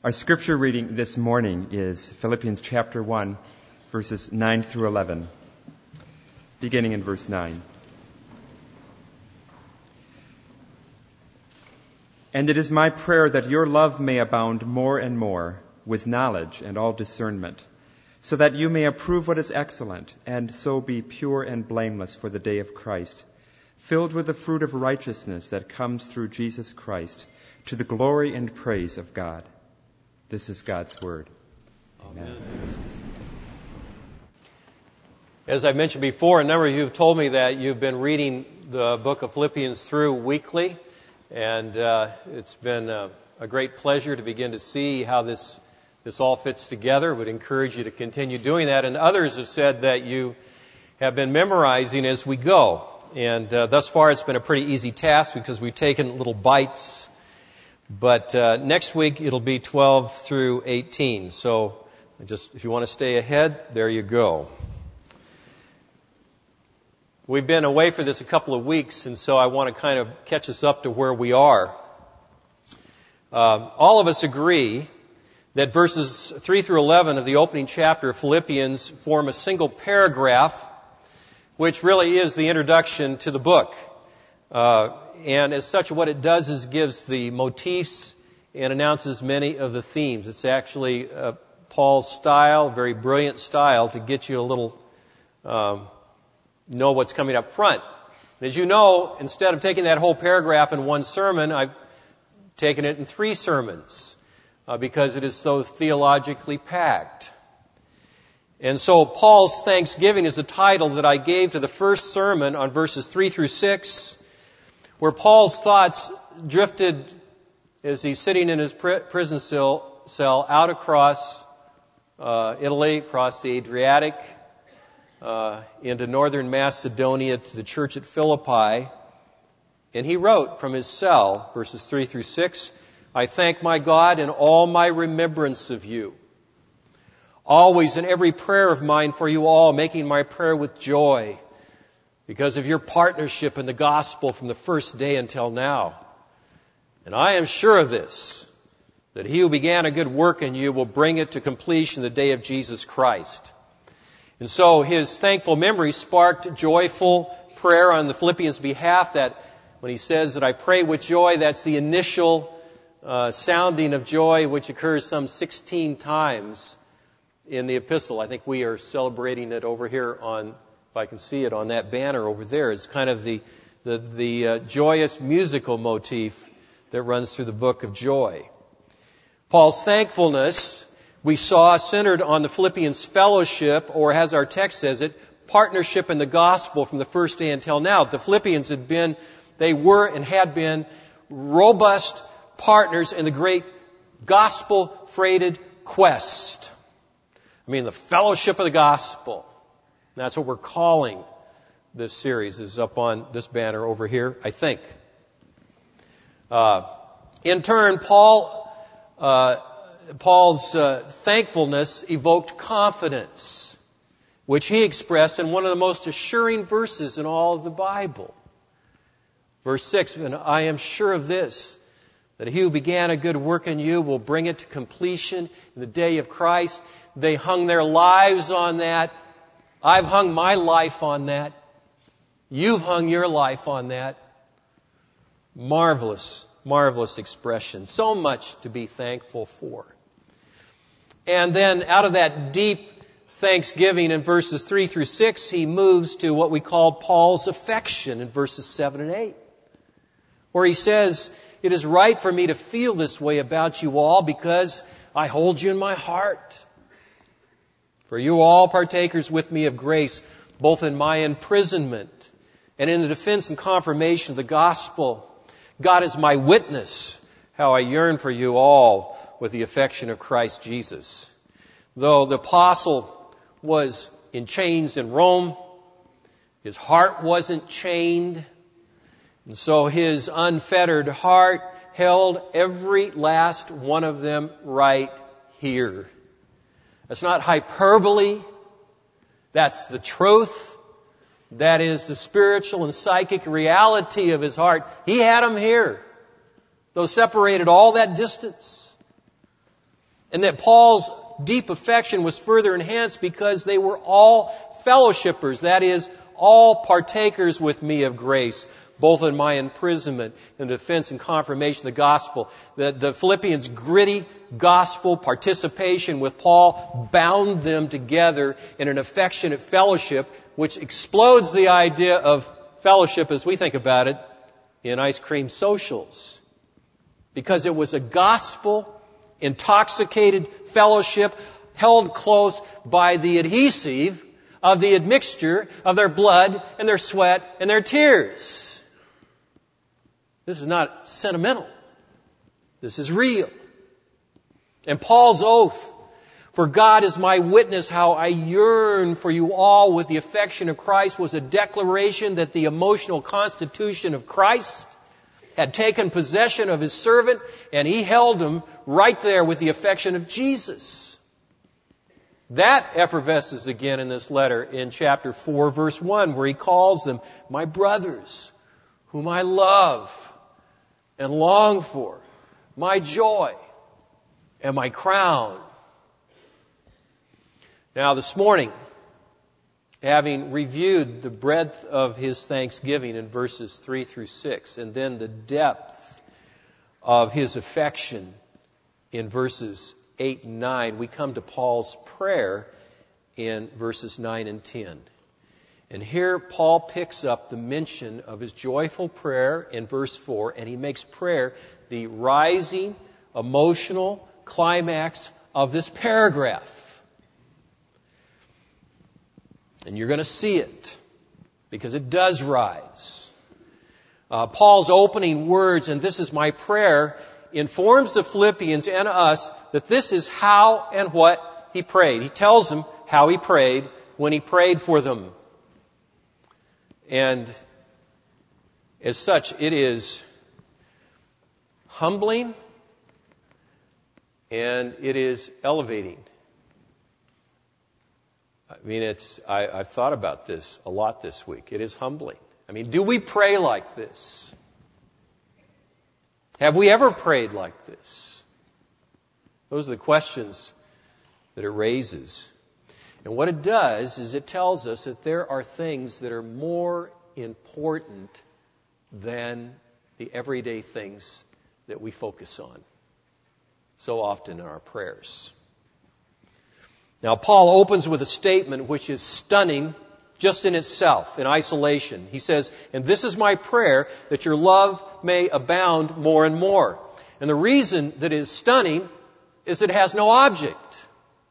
Our scripture reading this morning is Philippians chapter 1, verses 9 through 11, beginning in verse 9. And it is my prayer that your love may abound more and more with knowledge and all discernment, so that you may approve what is excellent, and so be pure and blameless for the day of Christ, filled with the fruit of righteousness that comes through Jesus Christ, to the glory and praise of God. This is God's word. Amen. As I mentioned before, a number of you have told me that you've been reading the book of Philippians through weekly, and it's been a great pleasure to begin to see how this all fits together. I would encourage you to continue doing that. And others have said that you have been memorizing as we go. And thus far it's been a pretty easy task because we've taken little bites. But next week it'll be 12 through 18. So if you want to stay ahead, there you go. We've been away for this a couple of weeks, and so I want to kind of catch us up to where we are. All of us agree that verses 3 through 11 of the opening chapter of Philippians form a single paragraph, which really is the introduction to the book. And as such, what it does is gives the motifs and announces many of the themes. It's actually Paul's style, very brilliant style, to get you a little know what's coming up front. And as you know, instead of taking that whole paragraph in one sermon, I've taken it in 3 sermons. Because it is so theologically packed. And so Paul's Thanksgiving is the title that I gave to the first sermon on verses 3 through 6, where Paul's thoughts drifted as he's sitting in his prison cell out across Italy, across the Adriatic, into northern Macedonia to the church at Philippi. And he wrote from his cell, verses 3 through 6, I thank my God in all my remembrance of you, always in every prayer of mine for you all, making my prayer with joy, because of your partnership in the gospel from the first day until now. And I am sure of this, that he who began a good work in you will bring it to completion the day of Jesus Christ. And so his thankful memory sparked joyful prayer on the Philippians' behalf, that when he says that I pray with joy, that's the initial sounding of joy, which occurs some 16 times in the epistle. I think we are celebrating it over here on, if I can see it on that banner over there. It's kind of the joyous musical motif that runs through the book of joy. Paul's thankfulness, we saw, centered on the Philippians' fellowship, or as our text says it, partnership in the gospel from the first day until now. The Philippians they were and had been robust partners in the great gospel-freighted quest. The fellowship of the gospel. That's what we're calling this series. Is up on this banner over here, I think. In turn, Paul's thankfulness evoked confidence, which he expressed in one of the most assuring verses in all of the Bible. Verse 6, and I am sure of this, that he who began a good work in you will bring it to completion in the day of Christ. They hung their lives on that. I've hung my life on that. You've hung your life on that. Marvelous, marvelous expression. So much to be thankful for. And then out of that deep thanksgiving in verses 3 through 6, he moves to what we call Paul's affection in verses 7 and 8. Where he says, it is right for me to feel this way about you all because I hold you in my heart. For you all partakers with me of grace, both in my imprisonment and in the defense and confirmation of the gospel. God is my witness how I yearn for you all with the affection of Christ Jesus. Though the apostle was in chains in Rome, his heart wasn't chained. And so his unfettered heart held every last one of them right here. That's not hyperbole. That's the truth. That is the spiritual and psychic reality of his heart. He had them here, though separated all that distance. And that Paul's deep affection was further enhanced because they were all fellowshippers, that is, all partakers with me of grace, both in my imprisonment and defense and confirmation of the gospel. The Philippians' gritty gospel participation with Paul bound them together in an affectionate fellowship, which explodes the idea of fellowship as we think about it in ice cream socials. Because it was a gospel intoxicated fellowship held close by the adhesive of the admixture of their blood and their sweat and their tears. This is not sentimental. This is real. And Paul's oath, "For God is my witness how I yearn for you all with the affection of Christ," was a declaration that the emotional constitution of Christ had taken possession of his servant, and he held him right there with the affection of Jesus. That effervesces again in this letter in chapter 4, verse 1, where he calls them, "My brothers, whom I love and long for, my joy and my crown." Now this morning, having reviewed the breadth of his thanksgiving in verses 3 through 6, and then the depth of his affection in verses 8 and 9, we come to Paul's prayer in verses 9 and 10. And here Paul picks up the mention of his joyful prayer in verse 4, and he makes prayer the rising, emotional climax of this paragraph. And you're going to see it, because it does rise. Paul's opening words, "And this is my prayer," informs the Philippians and us that this is how and what he prayed. He tells them how he prayed when he prayed for them. And as such, it is humbling and it is elevating. I mean, I've thought about this a lot this week. It is humbling. I mean, do we pray like this? Have we ever prayed like this? Those are the questions that it raises. And what it does is it tells us that there are things that are more important than the everyday things that we focus on so often in our prayers. Now, Paul opens with a statement which is stunning just in itself, in isolation. He says, "And this is my prayer, that your love may abound more and more." And the reason that it is stunning is it has no object.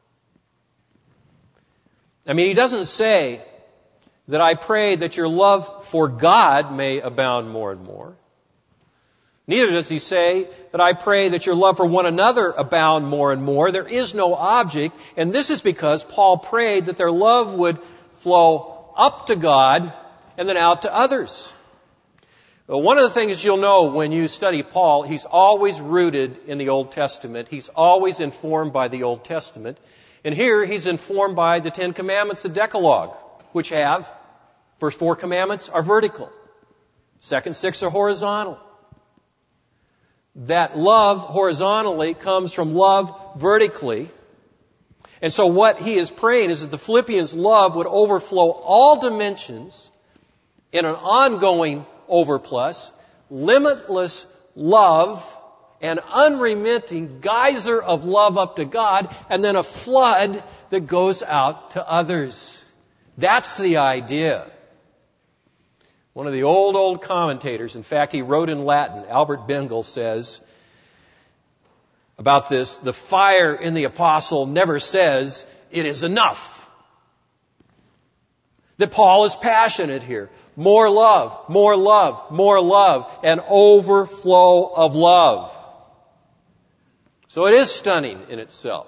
I mean, he doesn't say that I pray that your love for God may abound more and more. Neither does he say that I pray that your love for one another abound more and more. There is no object, and this is because Paul prayed that their love would flow up to God and then out to others. Well, one of the things you'll know when you study Paul, he's always rooted in the Old Testament. He's always informed by the Old Testament. And here he's informed by the 10 Commandments, the Decalogue, which have, first 4 commandments are vertical. Second 6 are horizontal. That love horizontally comes from love vertically. And so what he is praying is that the Philippians' love would overflow all dimensions in an ongoing overplus, limitless love, an unremitting geyser of love up to God, and then a flood that goes out to others. That's the idea. One of the old commentators, in fact, he wrote in Latin, Albert Bengel says about this, "The fire in the apostle never says it is enough." That Paul is passionate here. More love, more love, more love, an overflow of love. So it is stunning in itself.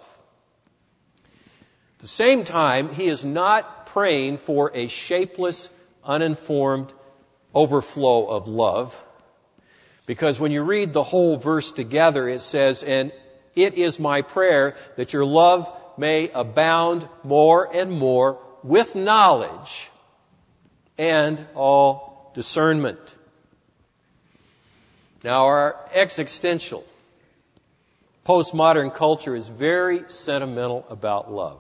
At the same time, he is not praying for a shapeless, uninformed overflow of love. Because when you read the whole verse together, it says, "And it is my prayer that your love may abound more and more with knowledge and all discernment." Now, our existential, postmodern culture is very sentimental about love.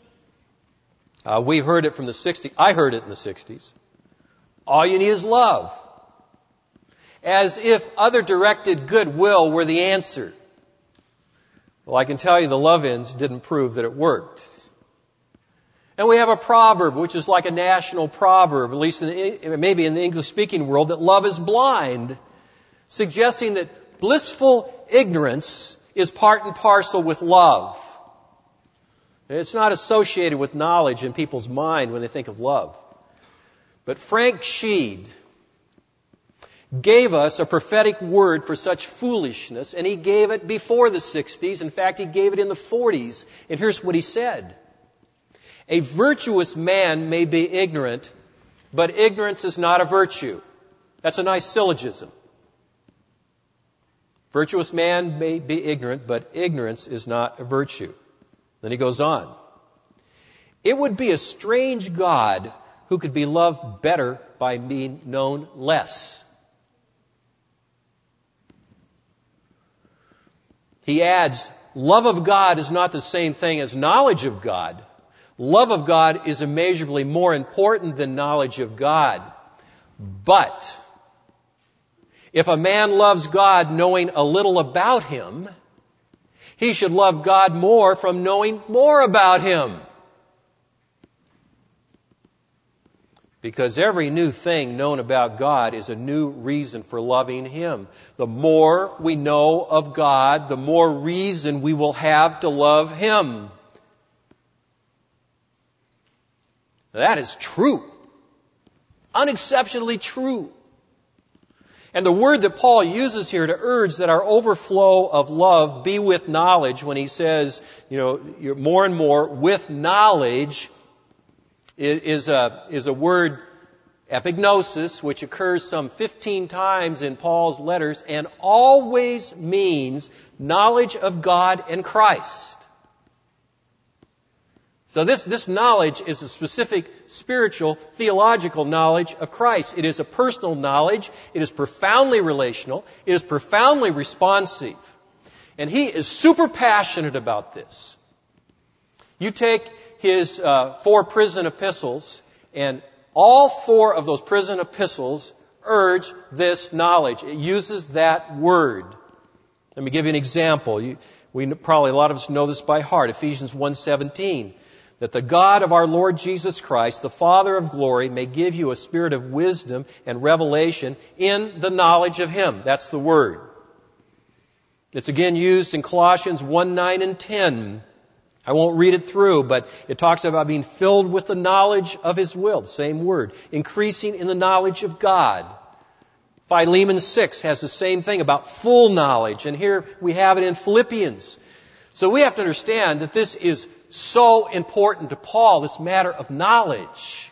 We've heard it from the 60s. I heard it in the 60s. All you need is love. As if other-directed goodwill were the answer. Well, I can tell you the love-ins didn't prove that it worked. And we have a proverb, which is like a national proverb, at least maybe in the English-speaking world, that love is blind, suggesting that blissful ignorance is part and parcel with love. It's not associated with knowledge in people's mind when they think of love. But Frank Sheed gave us a prophetic word for such foolishness, and he gave it before the 60s. In fact, he gave it in the 40s. And here's what he said. A virtuous man may be ignorant, but ignorance is not a virtue. That's a nice syllogism. Virtuous man may be ignorant, but ignorance is not a virtue. Then he goes on. It would be a strange God who could be loved better by being known less. He adds, love of God is not the same thing as knowledge of God. Love of God is immeasurably more important than knowledge of God. But if a man loves God knowing a little about Him, he should love God more from knowing more about Him. Because every new thing known about God is a new reason for loving Him. The more we know of God, the more reason we will have to love Him. That is true. Unexceptionally true. And the word that Paul uses here to urge that our overflow of love be with knowledge, when he says, you're more and more with knowledge, is a word, epignosis, which occurs some 15 times in Paul's letters and always means knowledge of God and Christ. So this knowledge is a specific spiritual, theological knowledge of Christ. It is a personal knowledge. It is profoundly relational. It is profoundly responsive. And he is super passionate about this. You take his 4 prison epistles, and all 4 of those prison epistles urge this knowledge. It uses that word. Let me give you an example. Probably a lot of us know this by heart. Ephesians 1:17. That the God of our Lord Jesus Christ, the Father of glory, may give you a spirit of wisdom and revelation in the knowledge of Him. That's the word. It's again used in Colossians 1:9 and 10. I won't read it through, but it talks about being filled with the knowledge of His will. Same word. Increasing in the knowledge of God. Philemon 6 has the same thing about full knowledge. And here we have it in Philippians. So we have to understand that this is so important to Paul, this matter of knowledge.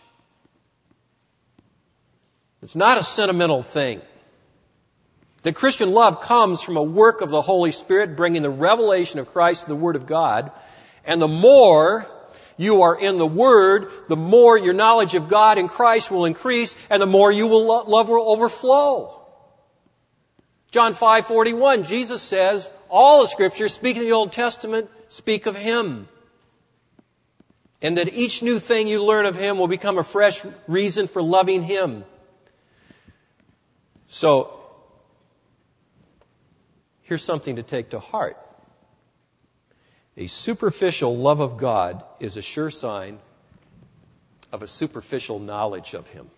It's not a sentimental thing. The Christian love comes from a work of the Holy Spirit, bringing the revelation of Christ and the Word of God. And the more you are in the Word, the more your knowledge of God and Christ will increase, and the more you will love will overflow. John 5:41, Jesus says, all the Scriptures, speaking of the Old Testament, speak of Him. And that each new thing you learn of Him will become a fresh reason for loving Him. So, here's something to take to heart. A superficial love of God is a sure sign of a superficial knowledge of Him.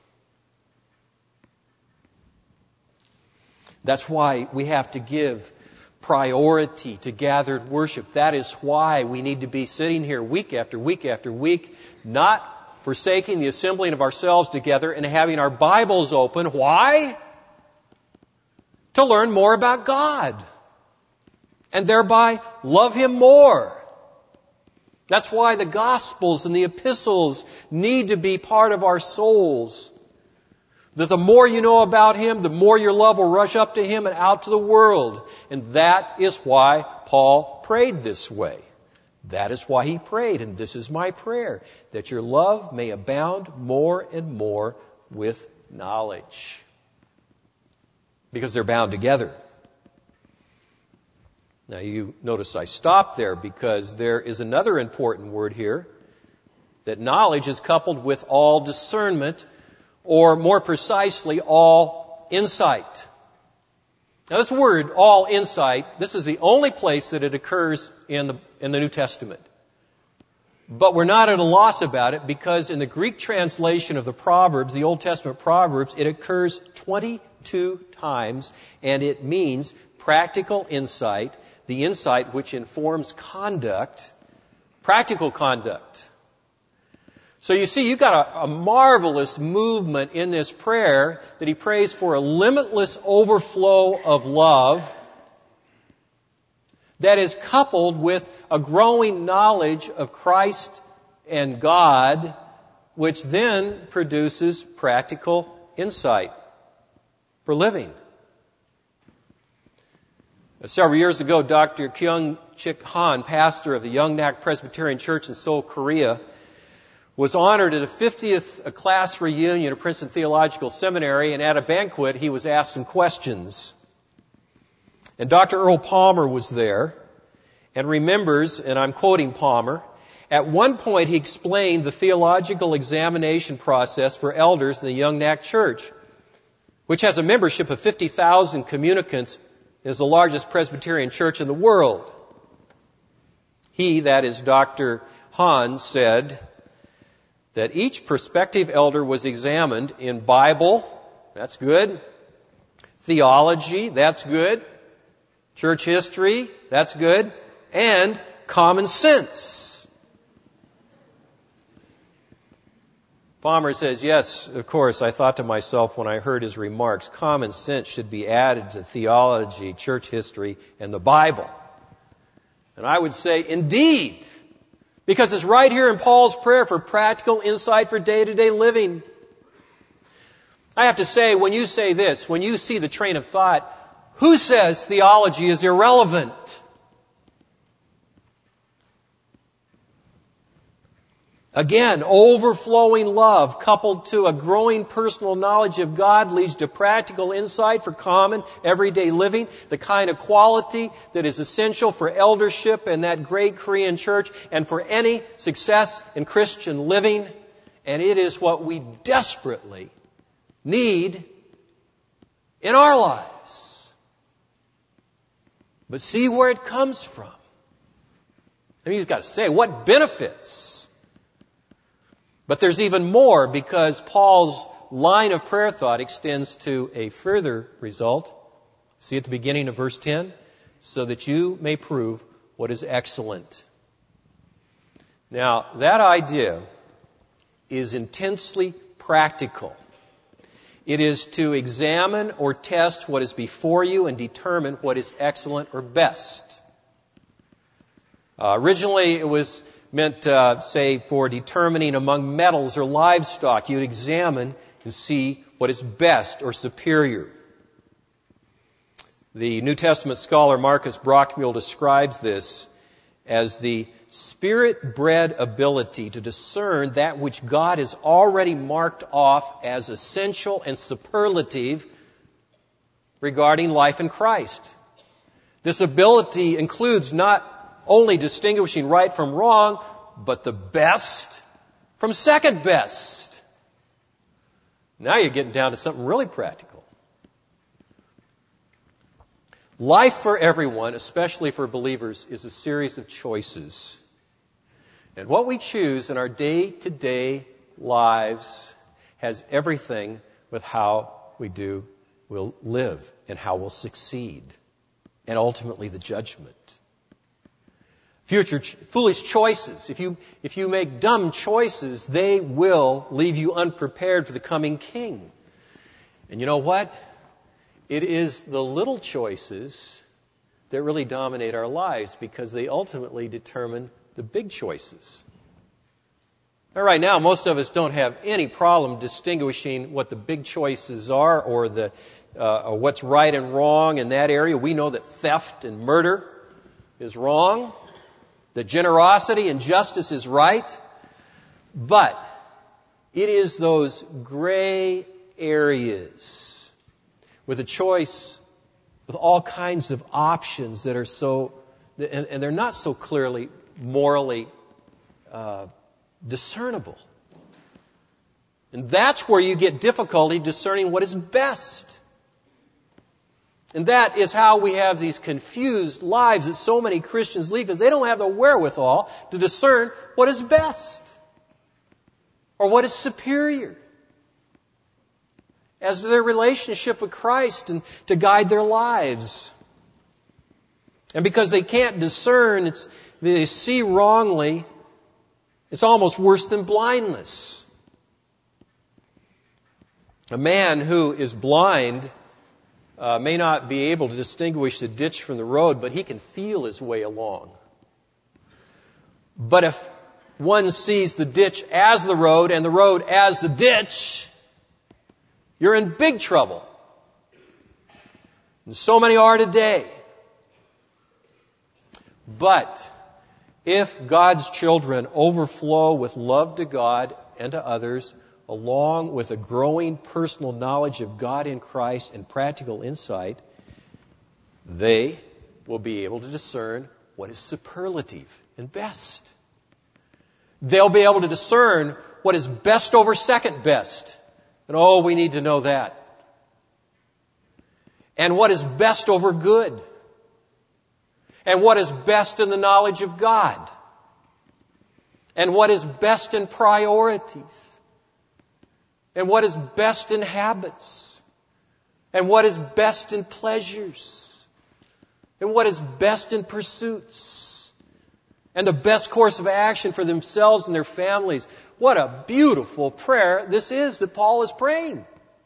That's why we have to give priority to gathered worship. That is why we need to be sitting here week after week after week, not forsaking the assembling of ourselves together and having our Bibles open. Why? To learn more about God. And thereby love Him more. That's why the Gospels and the Epistles need to be part of our souls. That the more you know about Him, the more your love will rush up to Him and out to the world. And that is why Paul prayed this way. That is why he prayed, and this is my prayer, that your love may abound more and more with knowledge. Because they're bound together. Now you notice I stopped there because there is another important word here, that knowledge is coupled with all discernment, or more precisely, all insight. Now this word, all insight, this is the only place that it occurs in the New Testament. But we're not at a loss about it because in the Greek translation of the Proverbs, the Old Testament Proverbs, it occurs 22 times, and it means practical insight, the insight which informs conduct, practical conduct. So you see, you've got a marvelous movement in this prayer that he prays for a limitless overflow of love that is coupled with a growing knowledge of Christ and God, which then produces practical insight for living. Several years ago, Dr. Kyung Chik Han, pastor of the Yongnak Presbyterian Church in Seoul, Korea, was honored at a 50th class reunion at Princeton Theological Seminary, and at a banquet he was asked some questions. And Dr. Earl Palmer was there and remembers, and I'm quoting Palmer, at one point he explained the theological examination process for elders in the Yongnak Church, which has a membership of 50,000 communicants and is the largest Presbyterian church in the world. He, that is Dr. Han, said that each prospective elder was examined in Bible, that's good, theology, that's good, church history, that's good, and common sense. Palmer says, yes, of course, I thought to myself when I heard his remarks, common sense should be added to theology, church history, and the Bible. And I would say, indeed, because it's right here in Paul's prayer for practical insight for day-to-day living. I have to say, when you say this, when you see the train of thought, who says theology is irrelevant? Again, overflowing love coupled to a growing personal knowledge of God leads to practical insight for common, everyday living, the kind of quality that is essential for eldership in that great Korean church and for any success in Christian living. And it is what we desperately need in our lives. But see where it comes from. I mean, he's got to say, what benefits? But there's even more, because Paul's line of prayer thought extends to a further result. See at the beginning of verse 10, so that you may prove what is excellent. Now, that idea is intensely practical. It is to examine or test what is before you and determine what is excellent or best. Originally, it was meant, say, for determining among metals or livestock. You'd examine and see what is best or superior. The New Testament scholar Marcus Brockmule describes this as the spirit-bred ability to discern that which God has already marked off as essential and superlative regarding life in Christ. This ability includes not only distinguishing right from wrong, but the best from second best. Now you're getting down to something really practical. Life for everyone, especially for believers, is a series of choices. And what we choose in our day-to-day lives has everything with how we'll live and how we'll succeed, and ultimately the judgment. Future foolish choices. If you make dumb choices, they will leave you unprepared for the coming king. And you know what? It is the little choices that really dominate our lives, because they ultimately determine the big choices. Now, right now, most of us don't have any problem distinguishing what the big choices are, or what's right and wrong in that area. We know that theft and murder is wrong, that generosity and justice is right, but it is those gray areas with a choice, with all kinds of options that are so and they're not so clearly morally discernible. And that's where you get difficulty discerning what is best. And that is how we have these confused lives that so many Christians lead, because they don't have the wherewithal to discern what is best or what is superior as to their relationship with Christ and to guide their lives. And because they can't discern, they see wrongly, it's almost worse than blindness. A man who is blind may not be able to distinguish the ditch from the road, but he can feel his way along. But if one sees the ditch as the road and the road as the ditch, you're in big trouble. And so many are today. But if God's children overflow with love to God and to others, along with a growing personal knowledge of God in Christ and practical insight, they will be able to discern what is superlative and best. They'll be able to discern what is best over second best. And we need to know that. And what is best over good. And what is best in the knowledge of God. And what is best in priorities. And what is best in habits. And what is best in pleasures. And what is best in pursuits. And the best course of action for themselves and their families. What a beautiful prayer this is that Paul is praying.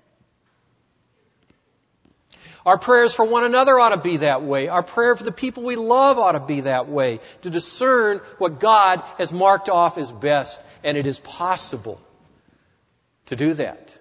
Our prayers for one another ought to be that way. Our prayer for the people we love ought to be that way. To discern what God has marked off as best. And it is possible to do that.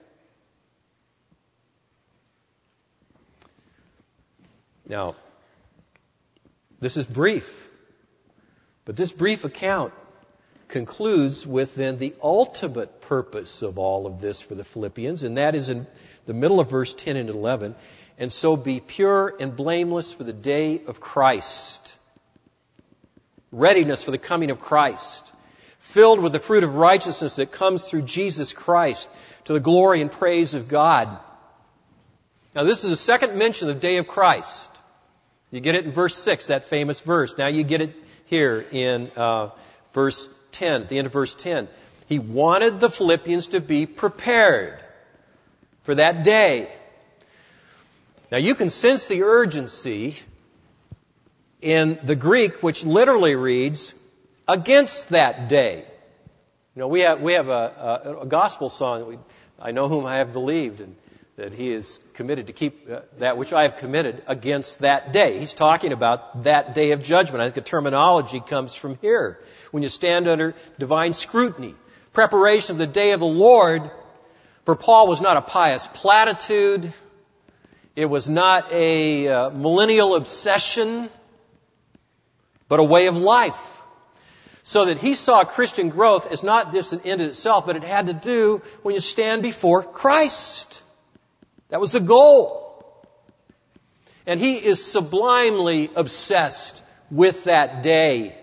Now, this is brief. But this brief account concludes with then the ultimate purpose of all of this for the Philippians, and that is in the middle of verse 10 and 11. And so be pure and blameless for the day of Christ. Readiness for the coming of Christ. Filled with the fruit of righteousness that comes through Jesus Christ to the glory and praise of God. Now this is the second mention of the day of Christ. You get it in verse 6, that famous verse. Now you get it here in verse 10, at the end of verse 10. He wanted the Philippians to be prepared for that day. Now you can sense the urgency in the Greek, which literally reads, against that day. You know, we have a gospel song, I know whom I have believed, and that he is committed to keep that which I have committed against that day. He's talking about that day of judgment. I think the terminology comes from here. When you stand under divine scrutiny. Preparation of the day of the Lord, for Paul, was not a pious platitude. It was not a millennial obsession, but a way of life. So that he saw Christian growth as not just an end in itself, but it had to do when you stand before Christ. That was the goal. And he is sublimely obsessed with that day.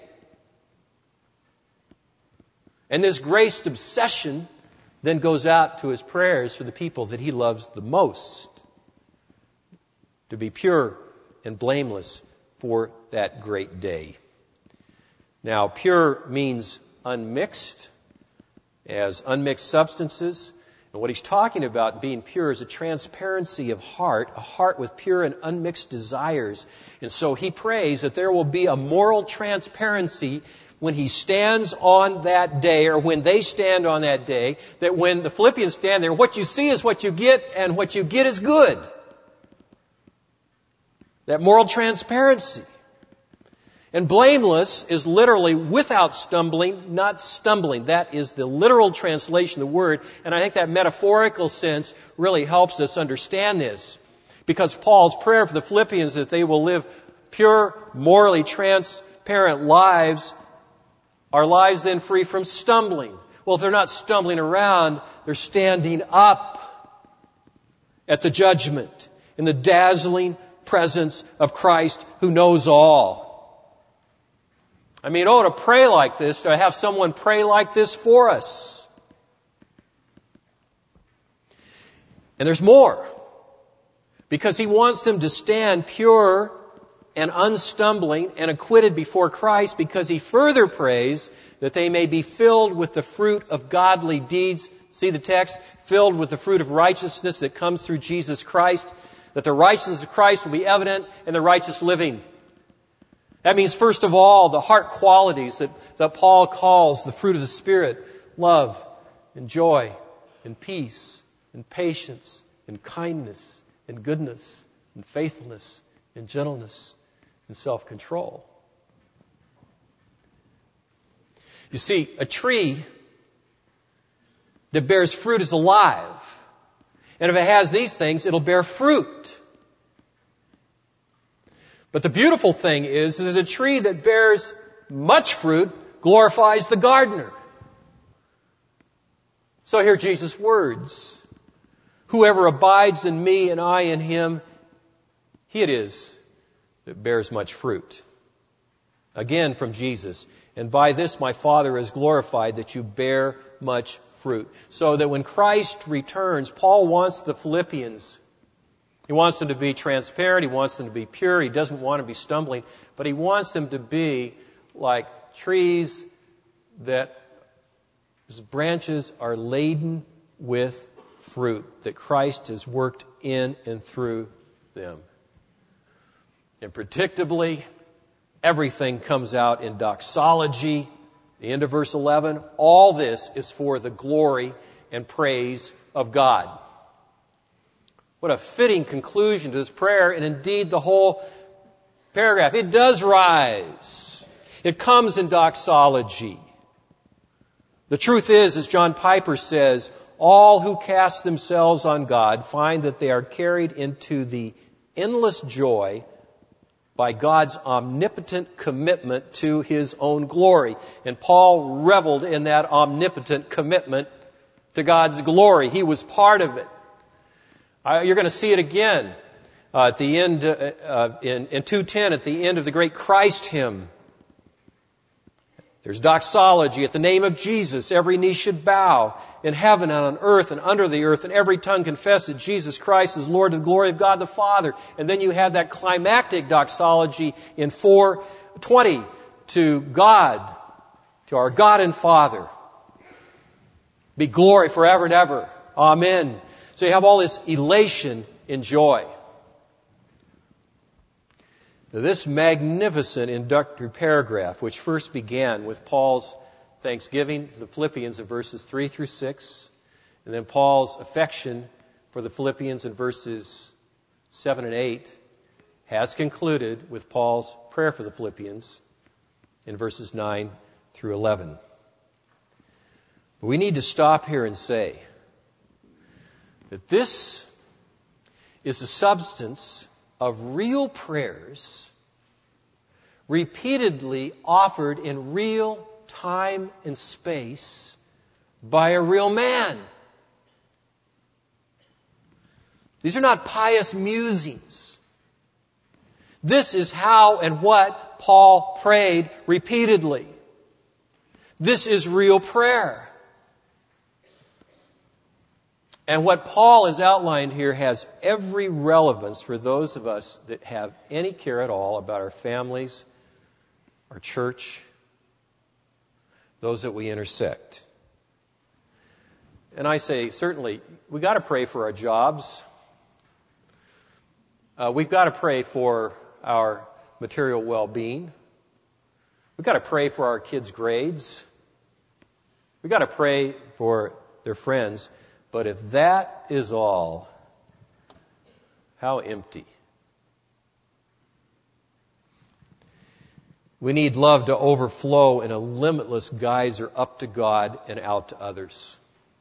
And this graced obsession then goes out to his prayers for the people that he loves the most. To be pure and blameless for that great day. Now, pure means unmixed, as unmixed substances. And what he's talking about being pure is a transparency of heart, a heart with pure and unmixed desires. And so he prays that there will be a moral transparency when he stands on that day, or when they stand on that day, that when the Philippians stand there, what you see is what you get, and what you get is good. That moral transparency. And blameless is literally without stumbling, not stumbling. That is the literal translation of the word. And I think that metaphorical sense really helps us understand this. Because Paul's prayer for the Philippians that they will live pure, morally transparent lives, are lives then free from stumbling. Well, if they're not stumbling around, they're standing up at the judgment in the dazzling presence of Christ who knows all. I mean, to pray like this, to have someone pray like this for us. And there's more. Because He wants them to stand pure and unstumbling and acquitted before Christ, because He further prays that they may be filled with the fruit of godly deeds. See the text? Filled with the fruit of righteousness that comes through Jesus Christ. That the righteousness of Christ will be evident in the righteous living. That means, first of all, the heart qualities that Paul calls the fruit of the Spirit. Love and joy and peace and patience and kindness and goodness and faithfulness and gentleness and self-control. You see, a tree that bears fruit is alive. And if it has these things, it'll bear fruit. But the beautiful thing is that a tree that bears much fruit glorifies the gardener. So hear Jesus' words. Whoever abides in me and I in him, he it is that bears much fruit. Again from Jesus. And by this my Father is glorified, that you bear much fruit. So that when Christ returns, Paul wants the Philippians, he wants them to be transparent, he wants them to be pure, he doesn't want to be stumbling, but he wants them to be like trees that whose branches are laden with fruit that Christ has worked in and through them. And predictably, everything comes out in doxology. The end of verse 11, all this is for the glory and praise of God. What a fitting conclusion to this prayer, and indeed the whole paragraph. It does rise. It comes in doxology. The truth is, as John Piper says, all who cast themselves on God find that they are carried into the endless joy by God's omnipotent commitment to His own glory. And Paul reveled in that omnipotent commitment to God's glory. He was part of it. You're going to see it again at the end, in 2:10, at the end of the great Christ hymn. There's doxology. At the name of Jesus, every knee should bow in heaven and on earth and under the earth, and every tongue confess that Jesus Christ is Lord to the glory of God the Father. And then you have that climactic doxology in 4:20 to God, to our God and Father. Be glory forever and ever. Amen. So you have all this elation and joy. Now, this magnificent introductory paragraph, which first began with Paul's thanksgiving to the Philippians in verses 3 through 6, and then Paul's affection for the Philippians in verses 7 and 8, has concluded with Paul's prayer for the Philippians in verses 9 through 11. But we need to stop here and say that this is the substance of real prayers repeatedly offered in real time and space by a real man. These are not pious musings. This is how and what Paul prayed repeatedly. This is real prayer. And what Paul has outlined here has every relevance for those of us that have any care at all about our families, our church, those that we intersect. And I say, certainly, we've got to pray for our jobs. We've got to pray for our material well-being. We've got to pray for our kids' grades. We've got to pray for their friends. But if that is all, how empty. We need love to overflow in a limitless geyser up to God and out to others.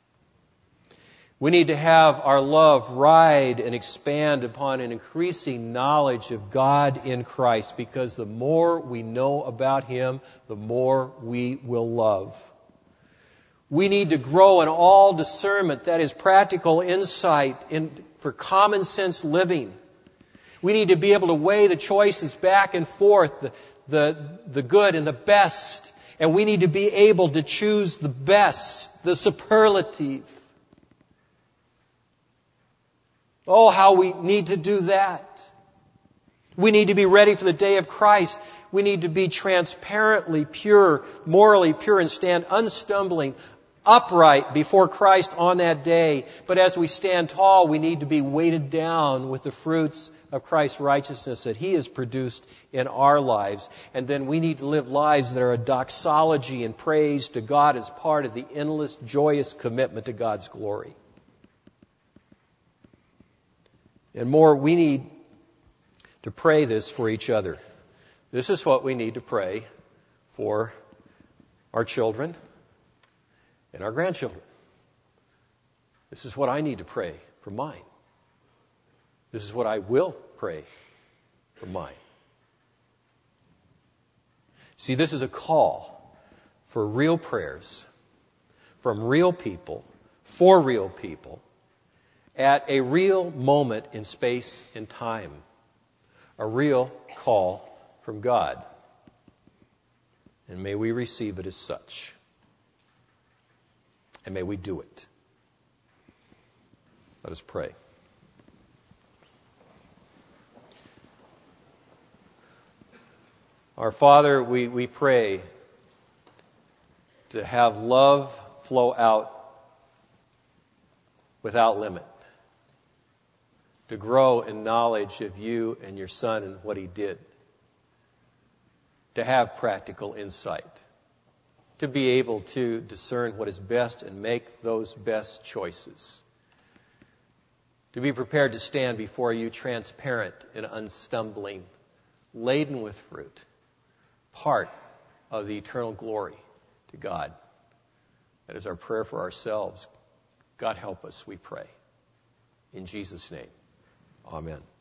We need to have our love ride and expand upon an increasing knowledge of God in Christ, because the more we know about Him, the more we will love. We need to grow in all discernment, that is practical insight for common sense living. We need to be able to weigh the choices back and forth, the good and the best. And we need to be able to choose the best, the superlative. Oh, how we need to do that. We need to be ready for the day of Christ. We need to be transparently pure, morally pure, and stand unstumbling, upright before Christ on that day. But as we stand tall, we need to be weighted down with the fruits of Christ's righteousness that He has produced in our lives. And then we need to live lives that are a doxology and praise to God as part of the endless, joyous commitment to God's glory. And more, we need to pray this for each other. This is what we need to pray for our children and our grandchildren. This is what I need to pray for mine. This is what I will pray for mine. See, this is a call for real prayers from real people, for real people, at a real moment in space and time. A real call from God. And may we receive it as such. And may we do it. Let us pray. Our Father, we pray to have love flow out without limit. To grow in knowledge of You and Your Son and what He did. To have practical insight. To be able to discern what is best and make those best choices. To be prepared to stand before You transparent and unstumbling, laden with fruit, part of the eternal glory to God. That is our prayer for ourselves. God help us, we pray. In Jesus' name, amen.